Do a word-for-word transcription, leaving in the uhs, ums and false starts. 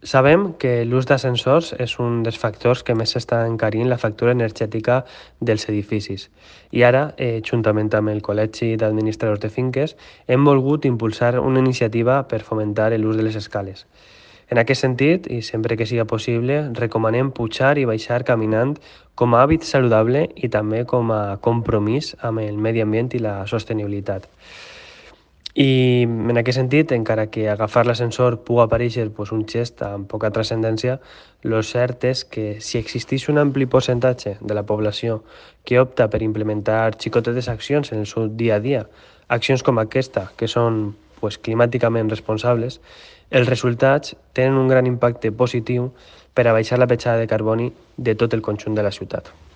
Sabem que l'ús d'ascensors és un dels factors que més està encarint la factura energètica dels edificis. I ara, eh, juntament amb el Col·legi d'Administradors de Finques, hem volgut impulsar una iniciativa per fomentar l'ús de les escales. En aquest sentit, i sempre que siga possible, recomanem pujar i baixar caminant com a hàbit saludable i també com a compromís amb el medi ambient i la sostenibilitat. I en aquest sentit, encara que agafar l'ascensor pugui aparèixer pues, un gest amb poca transcendència, lo cert és que si existeix un ampli percentatge de la població que opta per implementar xicotetes accions en el seu dia a dia, accions com aquesta, que són pues, climàticament responsables, els resultats tenen un gran impacte positiu per a baixar la petjada de carboni de tot el conjunt de la ciutat.